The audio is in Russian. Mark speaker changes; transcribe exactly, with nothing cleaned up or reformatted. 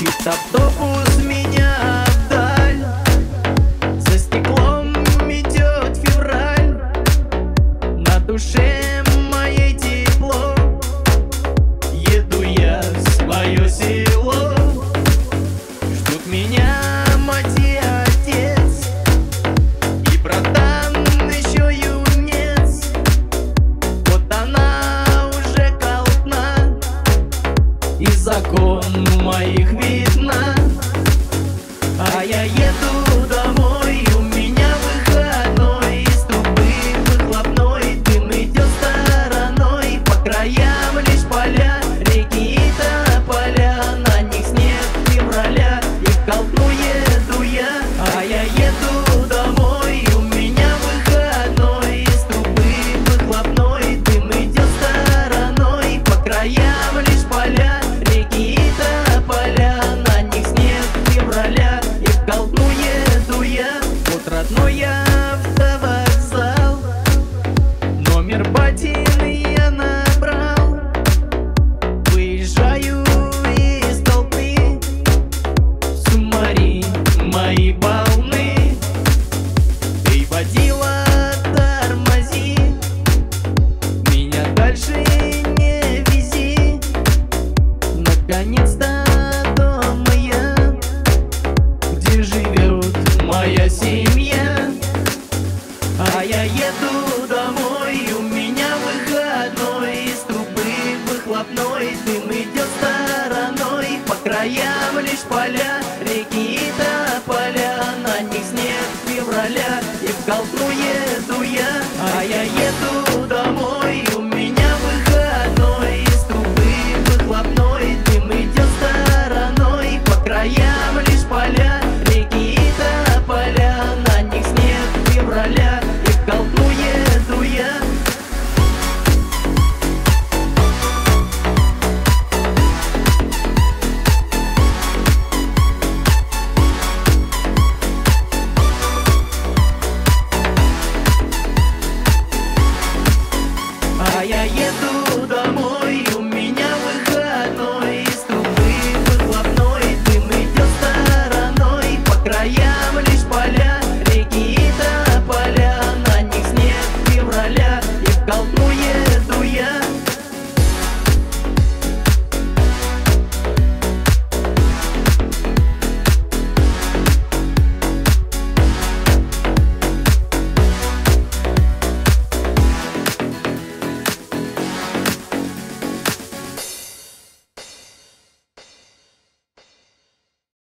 Speaker 1: Автобус меня вдаль, за стеклом идет февраль, на душе моей тепло, еду я в свое село. Ждут меня мать и отец, и братан еще юнец. Вот она уже колтна, и закон моих видно. А я еду домой, у меня выходной, из трубы выхлопной дым идет стороной. По краям лишь поля, реки и тополя, на них снег февраля, и в колтну еду я. А я еду домой, у меня выходной, из трубы выхлопной дым идет стороной. По краям лишь поля, реки и тополя, на них снег февраля, и в колтну еду я. Вот родной я автовокзал, номер батин я набрал, выезжаю из толпы, сумари мои волны. Эй, водила, тормози, меня дальше не вези. Наконец-то дома я, где живет моя семья. А я еду домой, у меня выходной, из трубы выхлопной дым идет стороной. По краям лишь поля, реки и